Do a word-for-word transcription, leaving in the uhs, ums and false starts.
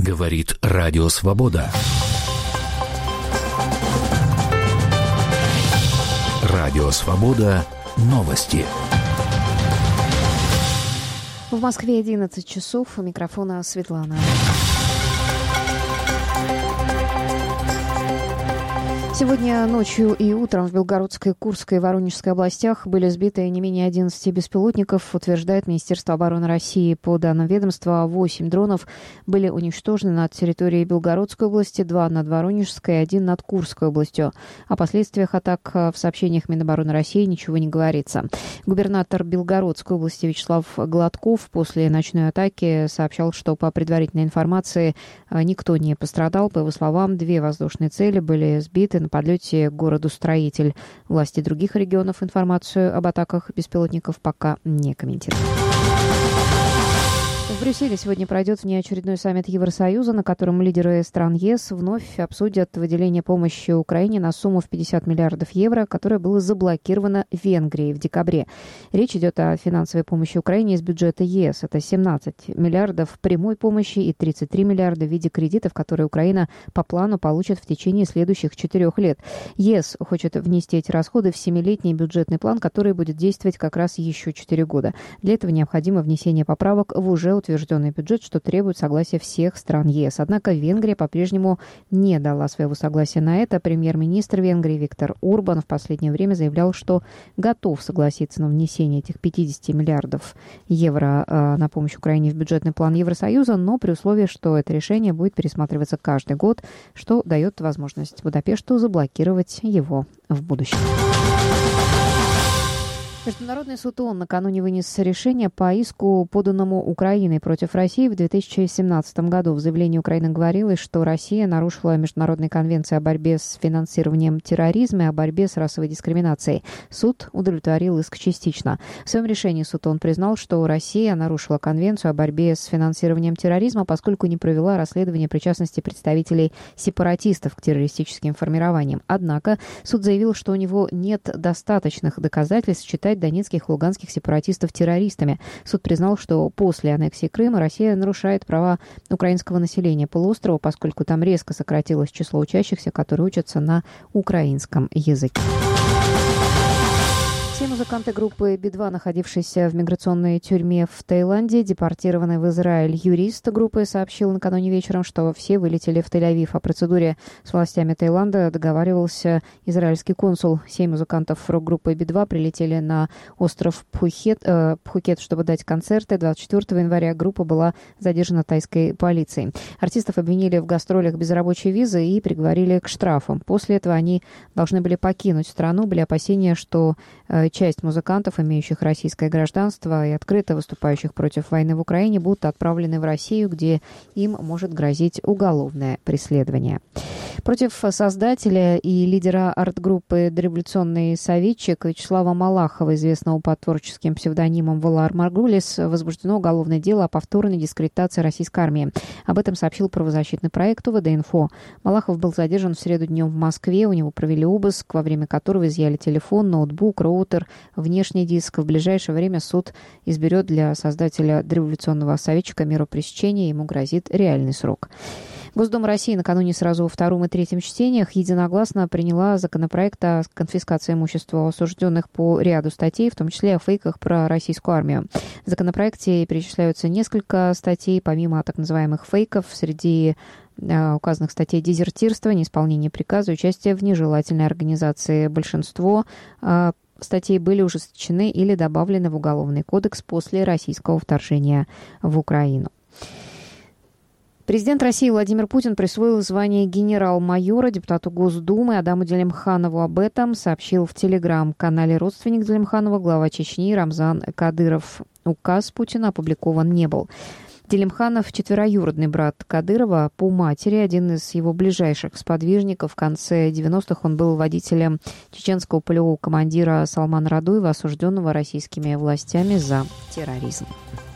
Говорит Радио Свобода. Радио Свобода. Новости. В Москве одиннадцать часов. У микрофона Светлана. Сегодня ночью и утром в Белгородской, Курской и Воронежской областях были сбиты не менее одиннадцати беспилотников, утверждает Министерство обороны России. По данным ведомства, восемь дронов были уничтожены над территорией Белгородской области, два над Воронежской и один над Курской областью. О последствиях атак в сообщениях Минобороны России ничего не говорится. Губернатор Белгородской области Вячеслав Гладков после ночной атаки сообщал, что по предварительной информации никто не пострадал. По его словам, две воздушные цели были сбиты на подлете к городу Строитель. Власти других регионов информацию об атаках беспилотников пока не комментируют. В Брюсселе сегодня пройдет внеочередной саммит Евросоюза, на котором лидеры стран ЕС вновь обсудят выделение помощи Украине на сумму в пятьдесят миллиардов евро, которая была заблокирована Венгрией в декабре. Речь идет о финансовой помощи Украине из бюджета ЕС. Это семнадцать миллиардов прямой помощи и тридцать три миллиарда в виде кредитов, которые Украина по плану получит в течение следующих четырех лет. ЕС хочет внести эти расходы в семилетний бюджетный план, который будет действовать как раз еще четыре года. Для этого необходимо внесение поправок в уже утвержденный утвержденный бюджет, что требует согласия всех стран ЕС. Однако Венгрия по-прежнему не дала своего согласия на это. Премьер-министр Венгрии Виктор Орбан в последнее время заявлял, что готов согласиться на внесение этих пятьдесят миллиардов евро э, на помощь Украине в бюджетный план Евросоюза, но при условии, что это решение будет пересматриваться каждый год, что дает возможность Будапешту заблокировать его в будущем. Международный суд ООН накануне вынес решение по иску, поданному Украиной против России в две тысячи семнадцатом году. В заявлении Украины говорилось, что Россия нарушила международные конвенции о борьбе с финансированием терроризма и о борьбе с расовой дискриминацией. Суд удовлетворил иск частично. В своем решении суд ООН признал, что Россия нарушила конвенцию о борьбе с финансированием терроризма, поскольку не провела расследование причастности представителей сепаратистов к террористическим формированиям. Однако суд заявил, что у него нет достаточных доказательств считать донецких и луганских сепаратистов террористами. Суд признал, что после аннексии Крыма Россия нарушает права украинского населения полуострова, поскольку там резко сократилось число учащихся, которые учатся на украинском языке. Все музыканты группы Би два, находившиеся в миграционной тюрьме в Таиланде, депортированы в Израиль. Юрист группы сообщил накануне вечером, что все вылетели в Тель-Авив. О процедуре с властями Таиланда договаривался израильский консул. Семь музыкантов рок-группы Би два прилетели на остров Пхукет, э, Пхукет, чтобы дать концерты. двадцать четвёртого января группа была задержана тайской полицией. Артистов обвинили в гастролях без рабочей визы и приговорили к штрафам. После этого они должны были покинуть страну. Были опасения, что э, часть музыкантов, имеющих российское гражданство и открыто выступающих против войны в Украине, будут отправлены в Россию, где им может грозить уголовное преследование. Против создателя и лидера арт-группы «Дореволюционный советчик» Вячеслава Малахова, известного под творческим псевдонимом Валаар Маргулис, возбуждено уголовное дело о повторной дискредитации российской армии. Об этом сообщил правозащитный проект УВД-Инфо. Малахов был задержан в среду днем в Москве. У него провели обыск, во время которого изъяли телефон, ноутбук, роутер, внешний диск. В ближайшее время суд изберет для создателя «Дореволюционного советчика» меру пресечения. Ему грозит реальный срок. Госдума России накануне сразу во втором и третьем чтениях единогласно приняла законопроект о конфискации имущества осужденных по ряду статей, в том числе о фейках про российскую армию. В законопроекте перечисляются несколько статей, помимо так называемых фейков, среди указанных статей: дезертирство, неисполнение приказа, участие в нежелательной организации. Большинство статей были ужесточены или добавлены в Уголовный кодекс после российского вторжения в Украину. Президент России Владимир Путин присвоил звание генерал-майора депутату Госдумы Адаму Делимханову. Об этом сообщил в телеграм-канале родственник Делимханова, глава Чечни Рамзан Кадыров. Указ Путина опубликован не был. Делимханов – четвероюродный брат Кадырова по матери, один из его ближайших сподвижников. В конце девяностых он был водителем чеченского полевого командира Салмана Радуева, осужденного российскими властями за терроризм.